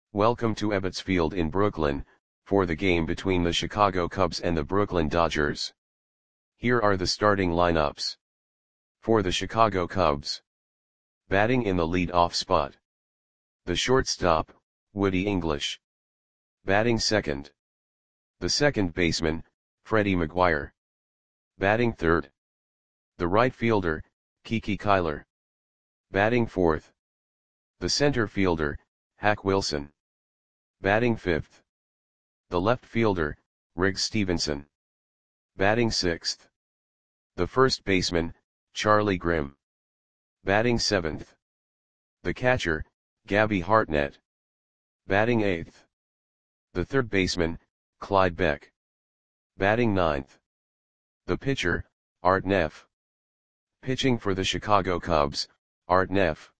Welcome to Ebbets Field in Brooklyn, for the game between the Chicago Cubs and the Brooklyn Dodgers. Here are the starting lineups. For the Chicago Cubs. Batting in the lead-off spot. The shortstop, Woody English. Batting second. The second baseman, Freddie McGuire. Batting third. The right fielder, Kiki Kyler. Batting fourth. The center fielder, Hack Wilson. Batting fifth. The left fielder, Riggs Stephenson. Batting sixth. The first baseman, Charlie Grimm. Batting seventh. The catcher, Gabby Hartnett. Batting eighth. The third baseman, Clyde Beck. Batting ninth. The pitcher, Art Neff. Pitching for the Chicago Cubs, Art Neff.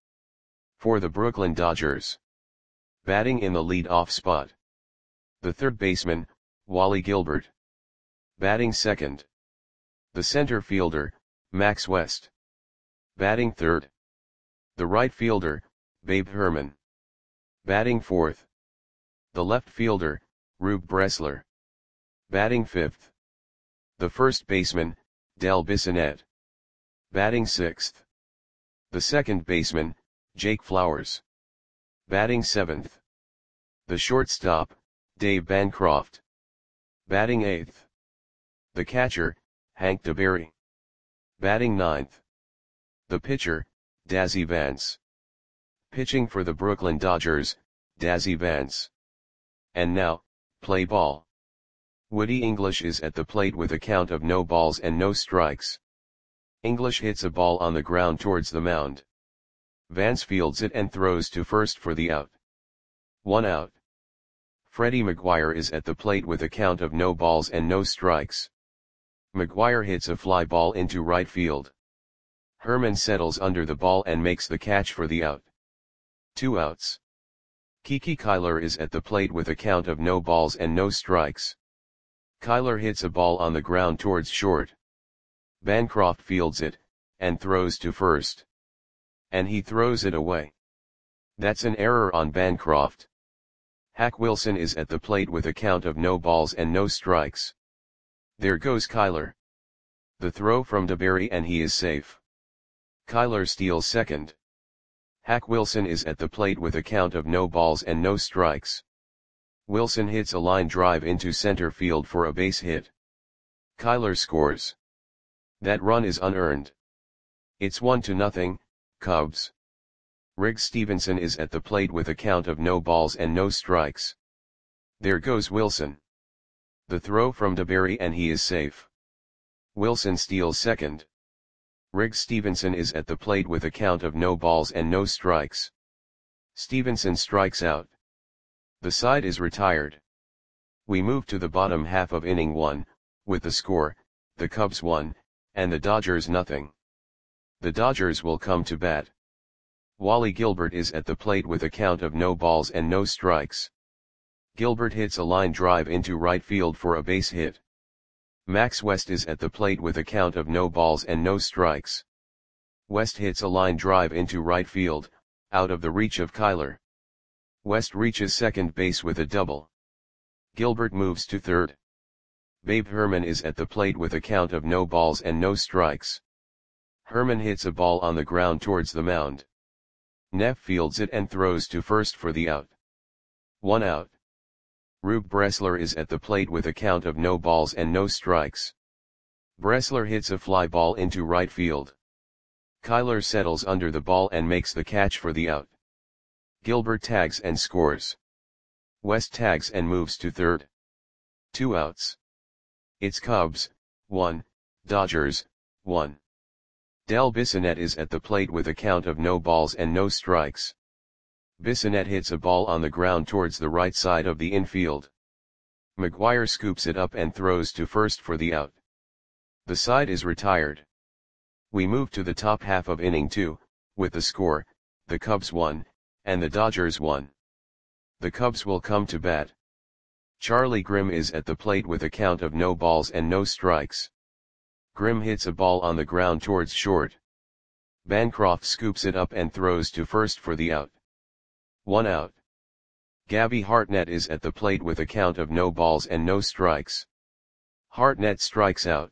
For the Brooklyn Dodgers. Batting in the lead-off spot. The third baseman, Wally Gilbert. Batting second. The center fielder, Max West. Batting third. The right fielder, Babe Herman. Batting fourth. The left fielder, Rube Bressler. Batting fifth. The first baseman, Del Bissonette. Batting sixth. The second baseman, Jake Flowers. Batting seventh. The shortstop, Dave Bancroft. Batting eighth. The catcher, Hank DeBerry. Batting ninth. The pitcher, Dazzy Vance. Pitching for the Brooklyn Dodgers, Dazzy Vance. And now, play ball. Woody English is at the plate with a count of no balls and no strikes. English hits a ball on the ground towards the mound. Vance fields it and throws to first for the out. 1 out. Freddie McGuire is at the plate with a count of no balls and no strikes. McGuire hits a fly ball into right field. Herman settles under the ball and makes the catch for the out. 2 outs. Kiki Kyler is at the plate with a count of no balls and no strikes. Kyler hits a ball on the ground towards short. Bancroft fields it, and throws to first. And he throws it away. That's an error on Bancroft. Hack Wilson is at the plate with a count of no balls and no strikes. There goes Kyler. The throw from DeBerry and he is safe. Kyler steals second. Hack Wilson is at the plate with a count of no balls and no strikes. Wilson hits a line drive into center field for a base hit. Kyler scores. That run is unearned. It's 1-0, Cubs. Riggs Stephenson is at the plate with a count of no balls and no strikes. There goes Wilson. The throw from DeBerry and he is safe. Wilson steals second. Riggs Stephenson is at the plate with a count of no balls and no strikes. Stephenson strikes out. The side is retired. We move to the bottom half of inning 1, with the score, the Cubs 1, and the Dodgers nothing. The Dodgers will come to bat. Wally Gilbert is at the plate with a count of no balls and no strikes. Gilbert hits a line drive into right field for a base hit. Max West is at the plate with a count of no balls and no strikes. West hits a line drive into right field, out of the reach of Kyler. West reaches second base with a double. Gilbert moves to third. Babe Herman is at the plate with a count of no balls and no strikes. Herman hits a ball on the ground towards the mound. Neff fields it and throws to first for the out. 1 out. Rube Bressler is at the plate with a count of no balls and no strikes. Bressler hits a fly ball into right field. Kyler settles under the ball and makes the catch for the out. Gilbert tags and scores. West tags and moves to third. 2 outs. It's Cubs, 1, Dodgers, 1. Del Bissonette is at the plate with a count of no balls and no strikes. Bissonette hits a ball on the ground towards the right side of the infield. McGuire scoops it up and throws to first for the out. The side is retired. We move to the top half of inning 2, with the score, the Cubs 1, and the Dodgers 1. The Cubs will come to bat. Charlie Grimm is at the plate with a count of no balls and no strikes. Grimm hits a ball on the ground towards short. Bancroft scoops it up and throws to first for the out. 1 out. Gabby Hartnett is at the plate with a count of no balls and no strikes. Hartnett strikes out.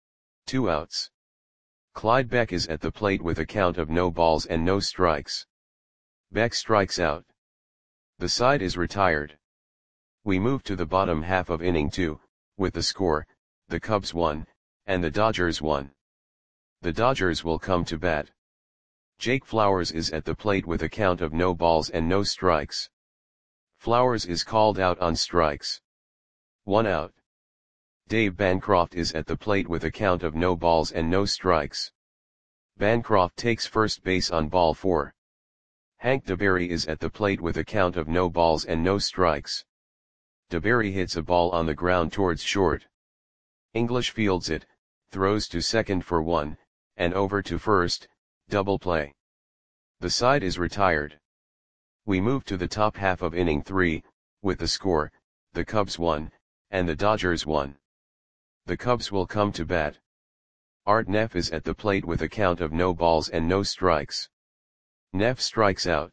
2 outs. Clyde Beck is at the plate with a count of no balls and no strikes. Beck strikes out. The side is retired. We move to the bottom half of inning 2, with the score, the Cubs won, and the Dodgers won. The Dodgers will come to bat. Jake Flowers is at the plate with a count of no balls and no strikes. Flowers is called out on strikes. 1 out. Dave Bancroft is at the plate with a count of no balls and no strikes. Bancroft takes first base on ball 4. Hank DeBerry is at the plate with a count of no balls and no strikes. DeBerry hits a ball on the ground towards short. English fields it, throws to second for 1, and over to first, double play. The side is retired. We move to the top half of inning 3, with the score, the Cubs won, and the Dodgers won. The Cubs will come to bat. Art Neff is at the plate with a count of no balls and no strikes. Neff strikes out.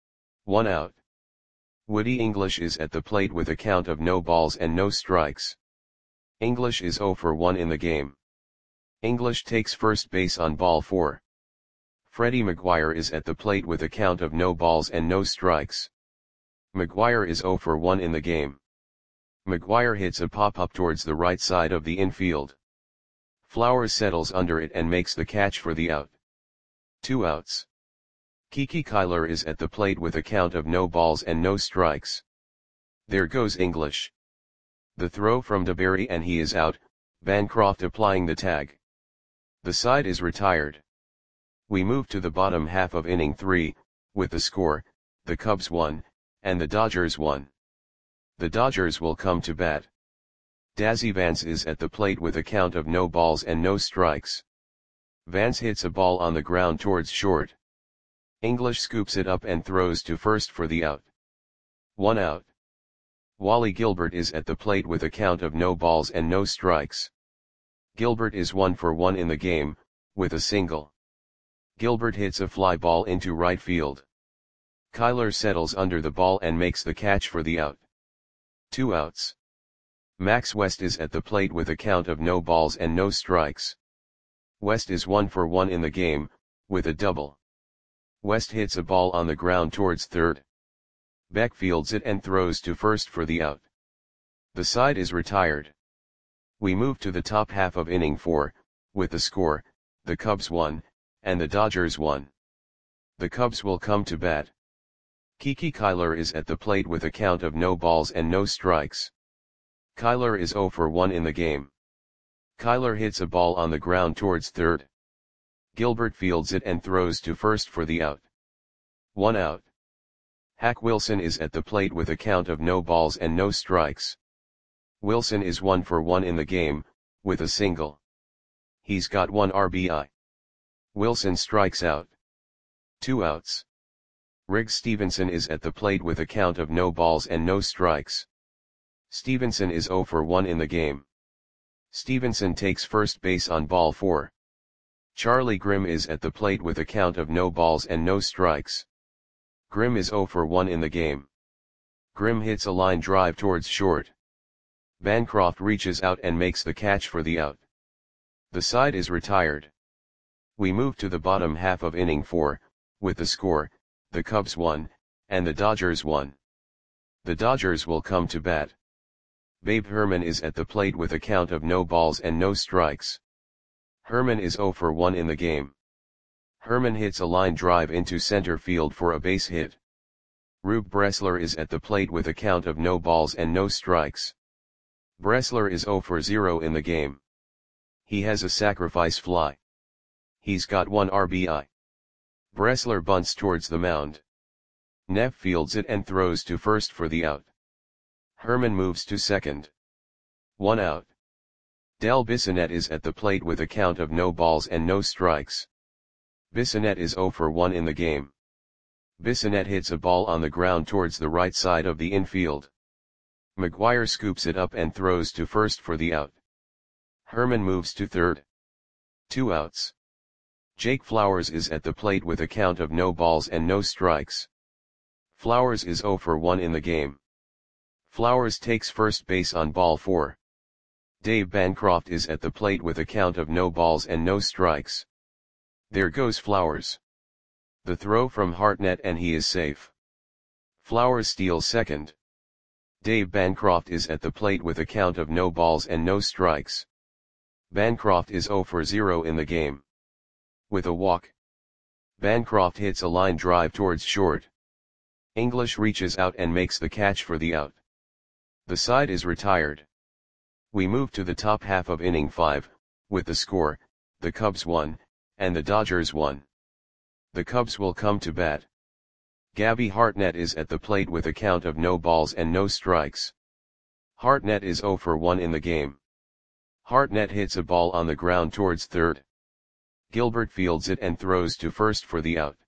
1 out. Woody English is at the plate with a count of no balls and no strikes. English is 0 for 1 in the game. English takes first base on ball 4. Freddie McGuire is at the plate with a count of no balls and no strikes. McGuire is 0 for 1 in the game. McGuire hits a pop-up towards the right side of the infield. Flowers settles under it and makes the catch for the out. 2 outs. Kiki Kyler is at the plate with a count of no balls and no strikes. There goes English. The throw from DeBerry and he is out, Bancroft applying the tag. The side is retired. We move to the bottom half of inning 3, with the score, the Cubs won, and the Dodgers won. The Dodgers will come to bat. Dazzy Vance is at the plate with a count of no balls and no strikes. Vance hits a ball on the ground towards short. English scoops it up and throws to first for the out. 1 out. Wally Gilbert is at the plate with a count of no balls and no strikes. Gilbert is 1 for 1 in the game, with a single. Gilbert hits a fly ball into right field. Kyler settles under the ball and makes the catch for the out. 2 outs. Max West is at the plate with a count of no balls and no strikes. West is 1 for 1 in the game, with a double. West hits a ball on the ground towards third. Beck fields it and throws to first for the out. The side is retired. We move to the top half of inning 4, with the score, the Cubs won, and the Dodgers won. The Cubs will come to bat. Kiki Kyler is at the plate with a count of no balls and no strikes. Kyler is 0 for 1 in the game. Kyler hits a ball on the ground towards third. Gilbert fields it and throws to first for the out. 1 out. Hack Wilson is at the plate with a count of no balls and no strikes. Wilson is 1 for 1 in the game, with a single. He's got 1 RBI. Wilson strikes out. 2 outs. Riggs Stevenson is at the plate with a count of no balls and no strikes. Stevenson is 0 for 1 in the game. Stevenson takes first base on ball 4. Charlie Grimm is at the plate with a count of no balls and no strikes. Grimm is 0 for 1 in the game. Grimm hits a line drive towards short. Bancroft reaches out and makes the catch for the out. The side is retired. We move to the bottom half of inning 4, with the score, the Cubs won, and the Dodgers won. The Dodgers will come to bat. Babe Herman is at the plate with a count of no balls and no strikes. Herman is 0 for 1 in the game. Herman hits a line drive into center field for a base hit. Rube Bressler is at the plate with a count of no balls and no strikes. Bressler is 0 for 0 in the game. He has a sacrifice fly. He's got 1 RBI. Bressler bunts towards the mound. Neff fields it and throws to first for the out. Herman moves to second. 1 out. Del Bissonette is at the plate with a count of no balls and no strikes. Bissonette is 0 for 1 in the game. Bissonette hits a ball on the ground towards the right side of the infield. McGuire scoops it up and throws to first for the out. Herman moves to third. 2 outs. Jake Flowers is at the plate with a count of no balls and no strikes. Flowers is 0 for 1 in the game. Flowers takes first base on ball 4. Dave Bancroft is at the plate with a count of no balls and no strikes. There goes Flowers. The throw from Hartnett and he is safe. Flowers steals second. Dave Bancroft is at the plate with a count of no balls and no strikes. Bancroft is 0 for 0 in the game. With a walk, Bancroft hits a line drive towards short. English reaches out and makes the catch for the out. The side is retired. We move to the top half of inning 5, with the score, the Cubs 1, and the Dodgers 1. The Cubs will come to bat. Gabby Hartnett is at the plate with a count of no balls and no strikes. Hartnett is 0 for 1 in the game. Hartnett hits a ball on the ground towards third. Gilbert fields it and throws to first for the out.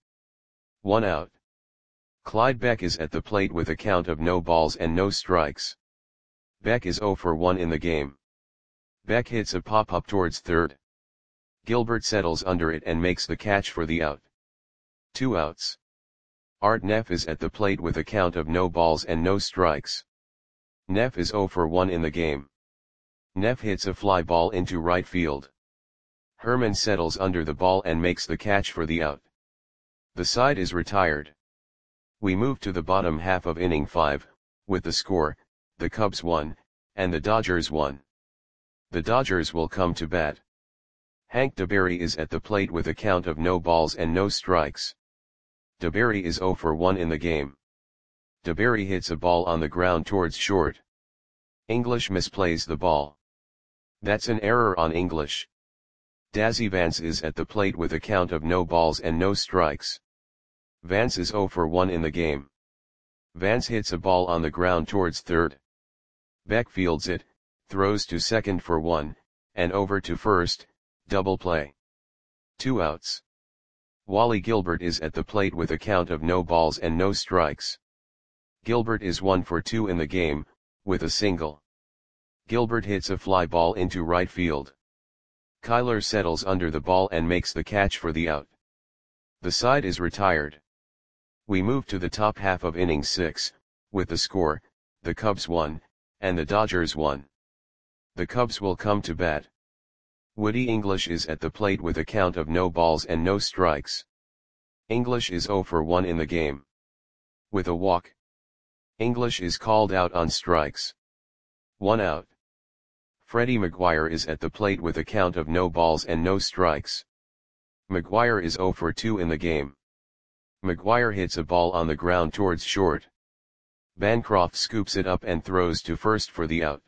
1 out. Clyde Beck is at the plate with a count of no balls and no strikes. Beck is 0 for 1 in the game. Beck hits a pop-up towards third. Gilbert settles under it and makes the catch for the out. 2 outs. Art Neff is at the plate with a count of no balls and no strikes. Neff is 0 for 1 in the game. Neff hits a fly ball into right field. Herman settles under the ball and makes the catch for the out. The side is retired. We move to the bottom half of inning 5, with the score, the Cubs 1, and the Dodgers 1. The Dodgers will come to bat. Hank DeBerry is at the plate with a count of no balls and no strikes. DeBerry is 0 for 1 in the game. DeBerry hits a ball on the ground towards short. English misplays the ball. That's an error on English. Dazzy Vance is at the plate with a count of no balls and no strikes. Vance is 0 for 1 in the game. Vance hits a ball on the ground towards third. Beck fields it, throws to second for 1, and over to first, double play. 2 outs. Wally Gilbert is at the plate with a count of no balls and no strikes. Gilbert is 1 for 2 in the game, with a single. Gilbert hits a fly ball into right field. Kyler settles under the ball and makes the catch for the out. The side is retired. We move to the top half of inning 6, with the score, the Cubs 1, and the Dodgers 1. The Cubs will come to bat. Woody English is at the plate with a count of no balls and no strikes. English is 0 for 1 in the game. With a walk, English is called out on strikes. 1 out. Freddie McGuire is at the plate with a count of no balls and no strikes. McGuire is 0 for 2 in the game. McGuire hits a ball on the ground towards short. Bancroft scoops it up and throws to first for the out.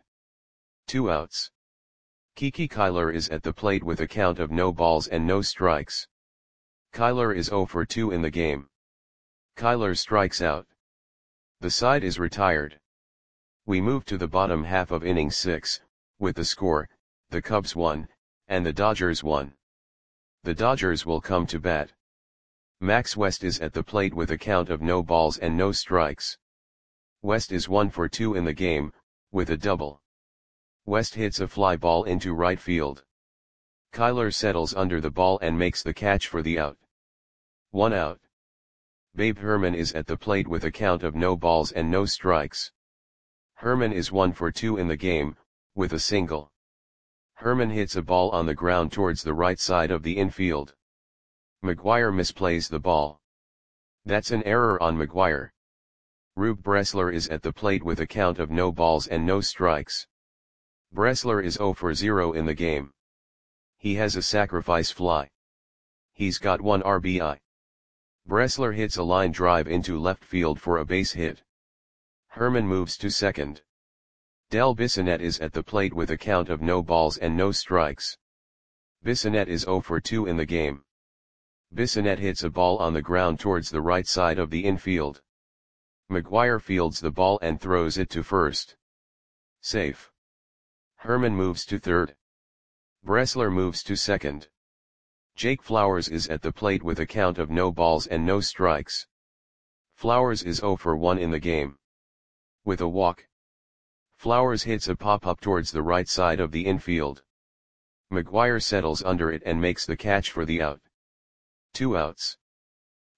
2 outs. Kiki Kyler is at the plate with a count of no balls and no strikes. Kyler is 0 for 2 in the game. Kyler strikes out. The side is retired. We move to the bottom half of inning 6, with the score, the Cubs 1, and the Dodgers 1. The Dodgers will come to bat. Max West is at the plate with a count of no balls and no strikes. West is 1 for 2 in the game, with a double. West hits a fly ball into right field. Kyler settles under the ball and makes the catch for the out. 1 out. Babe Herman is at the plate with a count of no balls and no strikes. Herman is 1 for 2 in the game, with a single. Herman hits a ball on the ground towards the right side of the infield. McGuire misplays the ball. That's an error on McGuire. Rube Bressler is at the plate with a count of no balls and no strikes. Bressler is 0 for 0 in the game. He has a sacrifice fly. He's got 1 RBI. Bressler hits a line drive into left field for a base hit. Herman moves to second. Del Bissonette is at the plate with a count of no balls and no strikes. Bissonette is 0 for 2 in the game. Bissonette hits a ball on the ground towards the right side of the infield. McGuire fields the ball and throws it to first. Safe. Herman moves to third. Bressler moves to second. Jake Flowers is at the plate with a count of no balls and no strikes. Flowers is 0 for 1 in the game. With a walk, Flowers hits a pop-up towards the right side of the infield. McGuire settles under it and makes the catch for the out. 2 outs.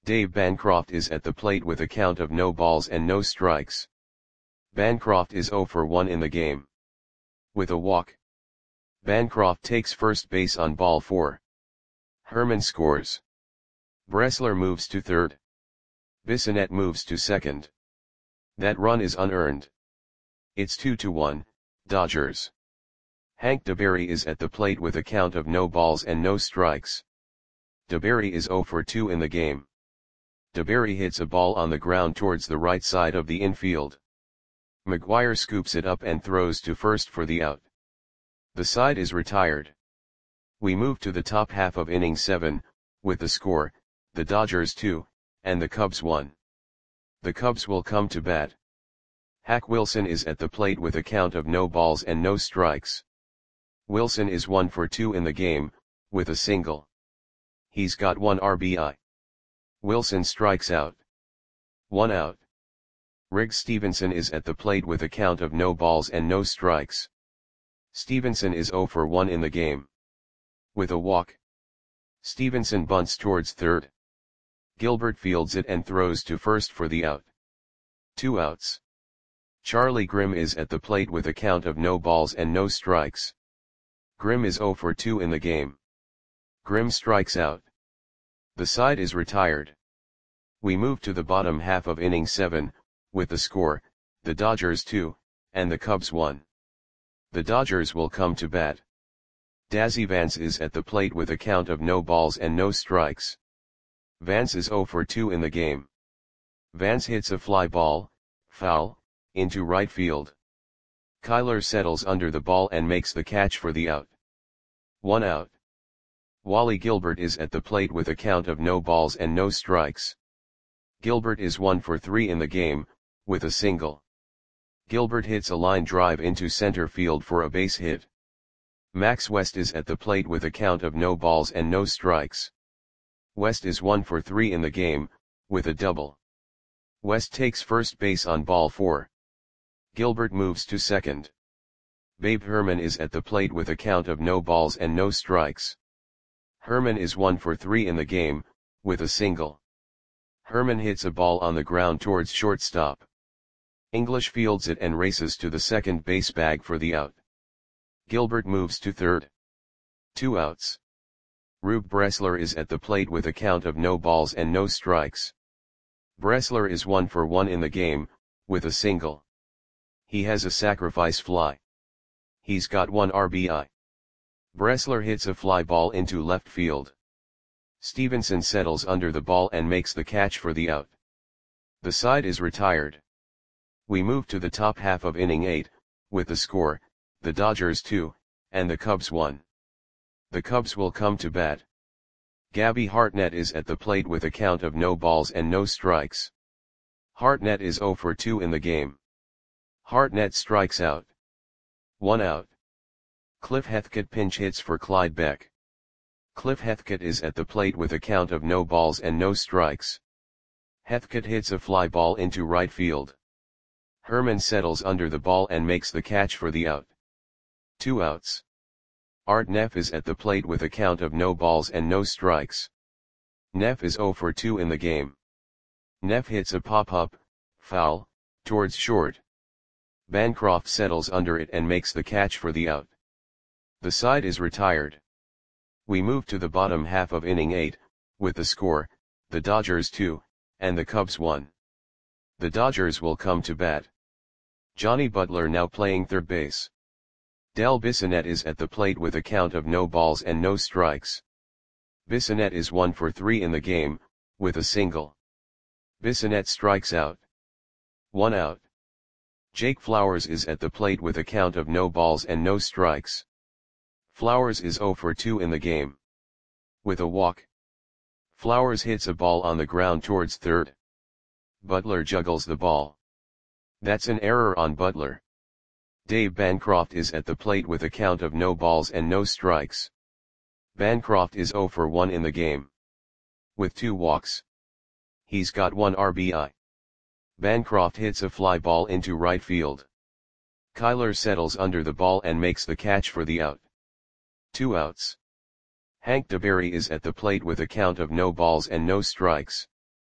Dave Bancroft is at the plate with a count of no balls and no strikes. Bancroft is 0 for 1 in the game. With a walk. Bancroft takes first base on ball 4. Herman scores. Bressler moves to third. Bissonette moves to second. That run is unearned. It's 2-1, Dodgers. Hank DeBerry is at the plate with a count of no balls and no strikes. DeBerry is 0 for 2 in the game. DeBerry hits a ball on the ground towards the right side of the infield. McGuire scoops it up and throws to first for the out. The side is retired. We move to the top half of inning 7, with the score, the Dodgers 2, and the Cubs 1. The Cubs will come to bat. Hack Wilson is at the plate with a count of no balls and no strikes. Wilson is 1 for 2 in the game, with a single. He's got 1 RBI. Wilson strikes out. 1 out. Riggs Stevenson is at the plate with a count of no balls and no strikes. Stevenson is 0 for 1 in the game. With a walk. Stevenson bunts towards third. Gilbert fields it and throws to first for the out. 2 outs. Charlie Grimm is at the plate with a count of no balls and no strikes. Grimm is 0 for 2 in the game. Grimm strikes out. The side is retired. We move to the bottom half of inning 7, with the score, the Dodgers 2, and the Cubs 1. The Dodgers will come to bat. Dazzy Vance is at the plate with a count of no balls and no strikes. Vance is 0 for 2 in the game. Vance hits a fly ball, foul, into right field. Kyler settles under the ball and makes the catch for the out. 1 out. Wally Gilbert is at the plate with a count of no balls and no strikes. Gilbert is 1 for 3 in the game, with a single. Gilbert hits a line drive into center field for a base hit. Max West is at the plate with a count of no balls and no strikes. West is 1 for 3 in the game, with a double. West takes first base on ball 4. Gilbert moves to second. Babe Herman is at the plate with a count of no balls and no strikes. Herman is 1 for 3 in the game, with a single. Herman hits a ball on the ground towards shortstop. English fields it and races to the second base bag for the out. Gilbert moves to third. 2 outs. Rube Bressler is at the plate with a count of no balls and no strikes. Bressler is 1 for 1 in the game, with a single. He has a sacrifice fly. He's got 1 RBI. Bressler hits a fly ball into left field. Stevenson settles under the ball and makes the catch for the out. The side is retired. We move to the top half of inning 8, with the score, the Dodgers 2, and the Cubs 1. The Cubs will come to bat. Gabby Hartnett is at the plate with a count of no balls and no strikes. Hartnett is 0 for 2 in the game. Hartnett strikes out. 1 out. Cliff Heathcote pinch hits for Clyde Beck. Cliff Heathcote is at the plate with a count of no balls and no strikes. Heathcote hits a fly ball into right field. Herman settles under the ball and makes the catch for the out. 2 outs. Art Neff is at the plate with a count of no balls and no strikes. Neff is 0 for 2 in the game. Neff hits a pop-up, foul, towards short. Bancroft settles under it and makes the catch for the out. The side is retired. We move to the bottom half of inning 8, with the score, the Dodgers 2, and the Cubs 1. The Dodgers will come to bat. Johnny Butler now playing third base. Del Bissonette is at the plate with a count of no balls and no strikes. Bissonette is 1 for 3 in the game, with a single. Bissonette strikes out. 1 out. Jake Flowers is at the plate with a count of no balls and no strikes. Flowers is 0 for 2 in the game. With a walk. Flowers hits a ball on the ground towards third. Butler juggles the ball. That's an error on Butler. Dave Bancroft is at the plate with a count of no balls and no strikes. Bancroft is 0 for 1 in the game. With 2 walks. He's got 1 RBI. Bancroft hits a fly ball into right field. Kyler settles under the ball and makes the catch for the out. 2 outs. Hank DeBerry is at the plate with a count of no balls and no strikes.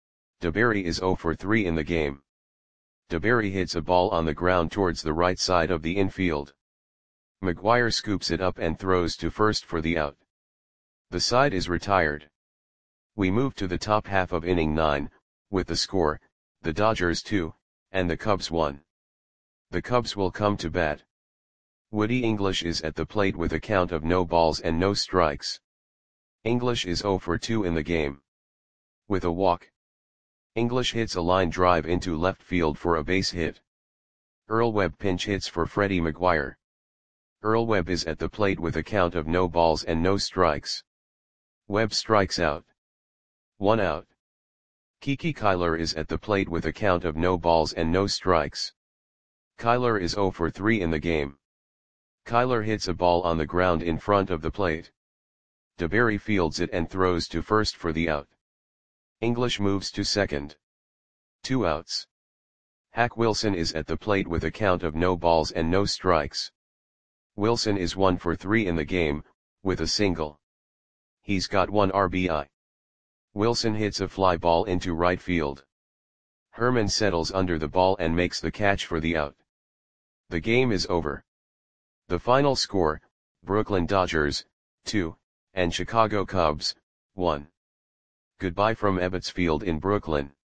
DeBerry is 0 for 3 in the game. DeBerry hits a ball on the ground towards the right side of the infield. McGuire scoops it up and throws to first for the out. The side is retired. We move to the top half of inning 9, with the score, the Dodgers 2, and the Cubs 1. The Cubs will come to bat. Woody English is at the plate with a count of no balls and no strikes. English is 0 for 2 in the game. With a walk, English hits a line drive into left field for a base hit. Earl Webb pinch hits for Freddie McGuire. Earl Webb is at the plate with a count of no balls and no strikes. Webb strikes out. 1 out. Kiki Kyler is at the plate with a count of no balls and no strikes. Kyler is 0 for 3 in the game. Kyler hits a ball on the ground in front of the plate. DeBerry fields it and throws to first for the out. English moves to second. 2 outs. Hack Wilson is at the plate with a count of no balls and no strikes. Wilson is 1 for 3 in the game, with a single. He's got 1 RBI. Wilson hits a fly ball into right field. Herman settles under the ball and makes the catch for the out. The game is over. The final score, Brooklyn Dodgers, 2, and Chicago Cubs, 1. Goodbye from Ebbets Field in Brooklyn.